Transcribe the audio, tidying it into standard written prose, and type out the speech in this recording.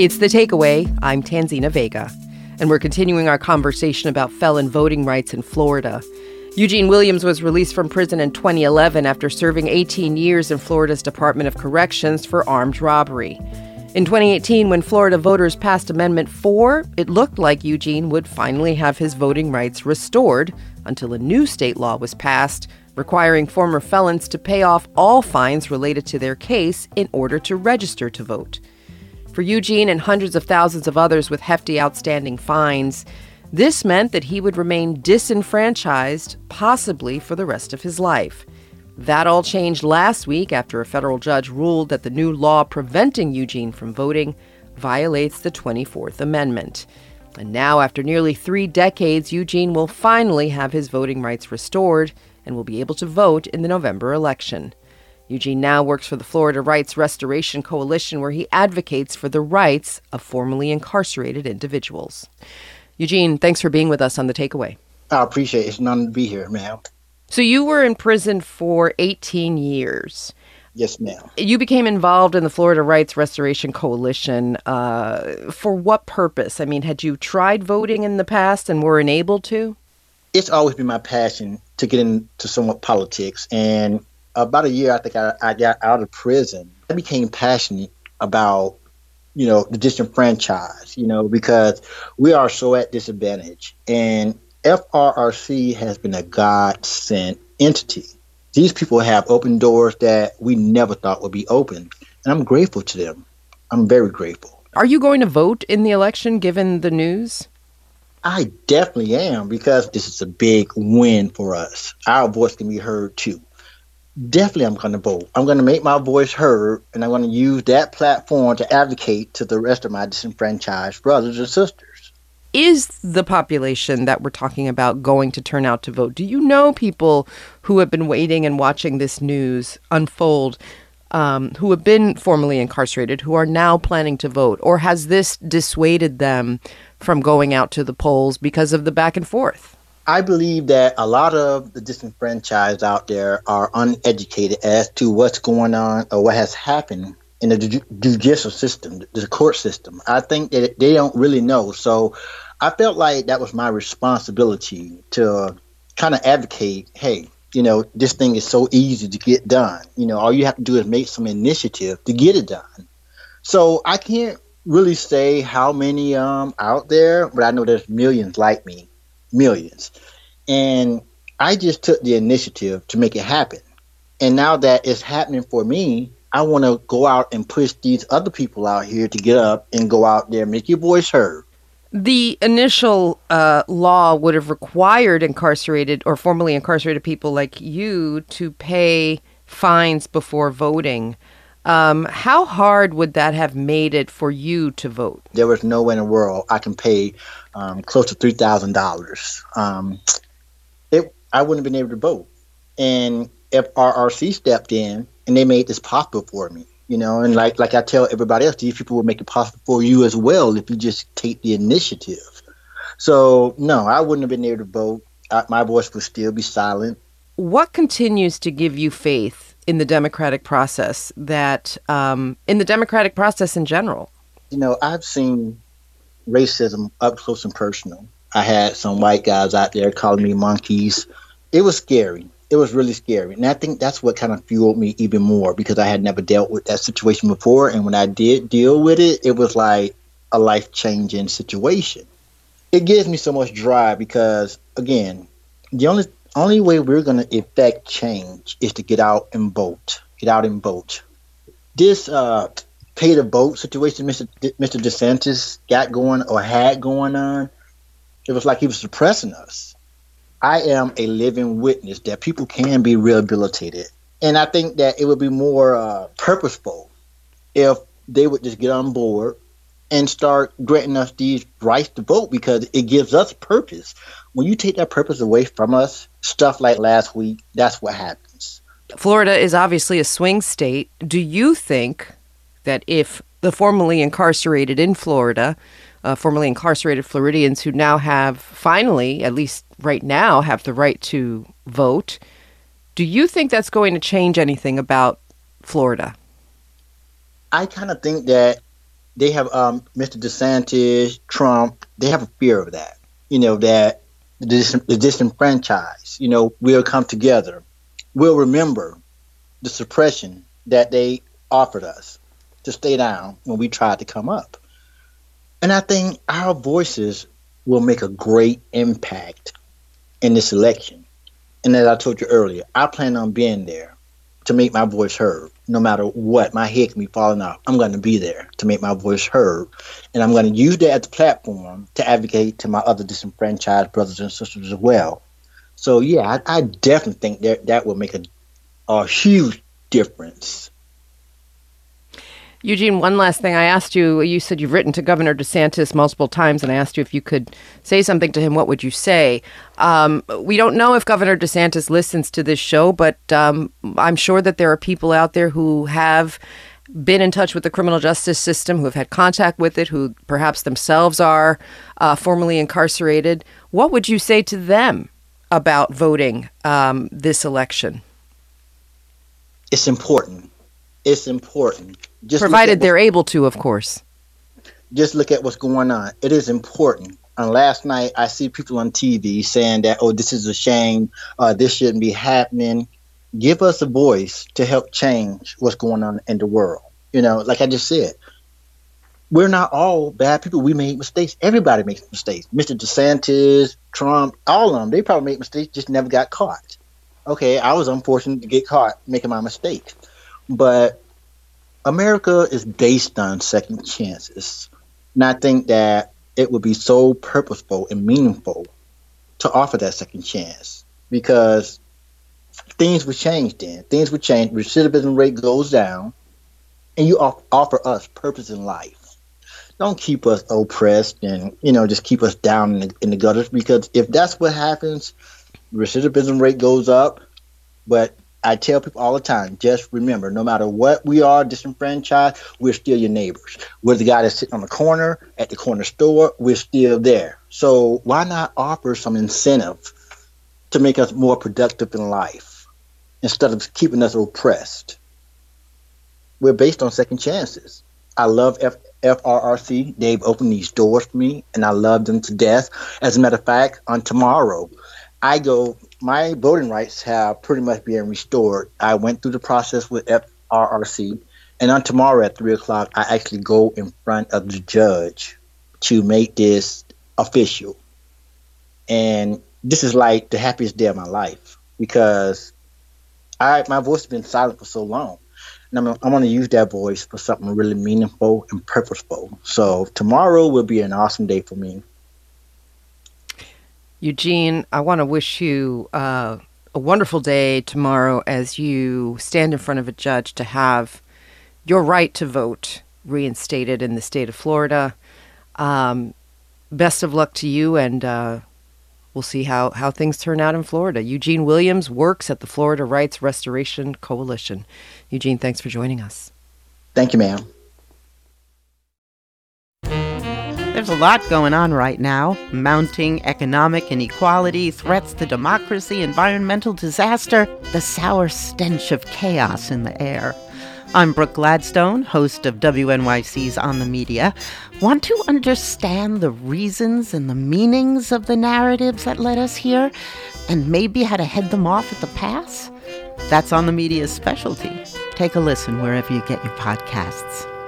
It's The Takeaway. I'm Tanzina Vega, and we're continuing our conversation about felon voting rights in Florida. Eugene Williams was released from prison in 2011 after serving 18 years in Florida's Department of Corrections for armed robbery. In 2018, when Florida voters passed Amendment 4, it looked like Eugene would finally have his voting rights restored until a new state law was passed requiring former felons to pay off all fines related to their case in order to register to vote. For Eugene and hundreds of thousands of others with hefty outstanding fines, this meant that he would remain disenfranchised, possibly for the rest of his life. That all changed last week after a federal judge ruled that the new law preventing Eugene from voting violates the 24th Amendment. And now, after nearly 3 decades, Eugene will finally have his voting rights restored and will be able to vote in the November election. Eugene now works for the Florida Rights Restoration Coalition, where he advocates for the rights of formerly incarcerated individuals. Eugene, thanks for being with us on The Takeaway. I appreciate it. It's an honor to be here, ma'am. So you were in prison for 18 years. Yes, ma'am. You became involved in the Florida Rights Restoration Coalition. For what purpose? I mean, had you tried voting in the past and were unable to? It's always been my passion to get into somewhat politics. And about a year, I think I got out of prison. I became passionate about, the disenfranchised, because we are so at disadvantage. And FRRC has been a God-sent entity. These people have opened doors that we never thought would be open. And I'm grateful to them. I'm very grateful. Are you going to vote in the election given the news? I definitely am, because this is a big win for us. Our voice can be heard too. Definitely I'm going to vote. I'm going to make my voice heard, and I'm going to use that platform to advocate to the rest of my disenfranchised brothers and sisters. Is the population that we're talking about going to turn out to vote? Do you know people who have been waiting and watching this news unfold, who have been formerly incarcerated, who are now planning to vote? Or has this dissuaded them from going out to the polls because of the back and forth? I believe that a lot of the disenfranchised out there are uneducated as to what's going on or what has happened in the judicial system, the court system. I think that they don't really know. So I felt like that was my responsibility to kind of advocate, hey, this thing is so easy to get done. All you have to do is make some initiative to get it done. So I can't really say how many out there, but I know there's millions like me, millions. And I just took the initiative to make it happen. And now that it's happening for me, I want to go out and push these other people out here to get up and go out there, make your voice heard. The initial law would have required incarcerated or formerly incarcerated people like you to pay fines before voting. How hard would that have made it for you to vote? There was no way in the world I can pay close to $3,000. I wouldn't have been able to vote. And FRRC stepped in and they made this possible for me. And like I tell everybody else, these people will make it possible for you as well if you just take the initiative. So, no, I wouldn't have been able to vote. My voice would still be silent. What continues to give you faith in the democratic process, in the democratic process in general? I've seen racism up close and personal. I had some white guys out there calling me monkeys. It was scary. It was really scary. And I think that's what kind of fueled me even more, because I had never dealt with that situation before. And when I did deal with it, it was like a life-changing situation. It gives me so much drive because, again, the only way we're going to effect change is to get out and vote. Get out and vote. This pay to vote situation Mr. DeSantis got going or had going on, it was like he was suppressing us. I am a living witness that people can be rehabilitated. And I think that it would be more purposeful if they would just get on board and start granting us these rights to vote, because it gives us purpose. When you take that purpose away from us, stuff like last week, that's what happens. Florida is obviously a swing state. Do you think that if the formerly incarcerated in Florida, formerly incarcerated Floridians who now have finally, at least right now, have the right to vote, do you think that's going to change anything about Florida? I kind of think that They have Mr. DeSantis, Trump. They have a fear of that. That the disenfranchised. We'll come together. We'll remember the suppression that they offered us to stay down when we tried to come up. And I think our voices will make a great impact in this election. And as I told you earlier, I plan on being there to make my voice heard. No matter what, my head can be falling off. I'm going to be there to make my voice heard. And I'm going to use that as a platform to advocate to my other disenfranchised brothers and sisters as well. So, yeah, I definitely think that will make a huge difference. Eugene, one last thing. I asked you, you said you've written to Governor DeSantis multiple times, and I asked you if you could say something to him. What would you say? We don't know if Governor DeSantis listens to this show, but I'm sure that there are people out there who have been in touch with the criminal justice system, who have had contact with it, who perhaps themselves are formerly incarcerated. What would you say to them about voting this election? It's important. It's important. Provided they're able to, of course. Just look at what's going on. It is important. And last night, I see people on TV saying that, this is a shame. This shouldn't be happening. Give us a voice to help change what's going on in the world. Like I just said, we're not all bad people. We make mistakes. Everybody makes mistakes. Mr. DeSantis, Trump, all of them, they probably make mistakes, just never got caught. Okay, I was unfortunate to get caught making my mistake. But America is based on second chances. And I think that it would be so purposeful and meaningful to offer that second chance, because things would change then. Things would change. Recidivism rate goes down, and you offer us purpose in life. Don't keep us oppressed and, just keep us down in the gutters, because if that's what happens, recidivism rate goes up. But I tell people all the time, just remember, no matter what we are disenfranchised, we're still your neighbors. We're the guy that's sitting on the corner at the corner store. We're still there. So why not offer some incentive to make us more productive in life instead of keeping us oppressed? We're based on second chances. I love FRRC. They've opened these doors for me, and I love them to death. As a matter of fact, on tomorrow, my voting rights have pretty much been restored. I went through the process with FRRC, and on tomorrow at 3:00, I actually go in front of the judge to make this official. And this is like the happiest day of my life, because my voice has been silent for so long. And I'm going to use that voice for something really meaningful and purposeful. So tomorrow will be an awesome day for me. Eugene, I want to wish you a wonderful day tomorrow as you stand in front of a judge to have your right to vote reinstated in the state of Florida. Best of luck to you, and we'll see how things turn out in Florida. Eugene Williams works at the Florida Rights Restoration Coalition. Eugene, thanks for joining us. Thank you, ma'am. There's a lot going on right now. Mounting economic inequality, threats to democracy, environmental disaster, the sour stench of chaos in the air. I'm Brooke Gladstone, host of WNYC's On the Media. Want to understand the reasons and the meanings of the narratives that led us here, and maybe how to head them off at the pass? That's On the Media's specialty. Take a listen wherever you get your podcasts.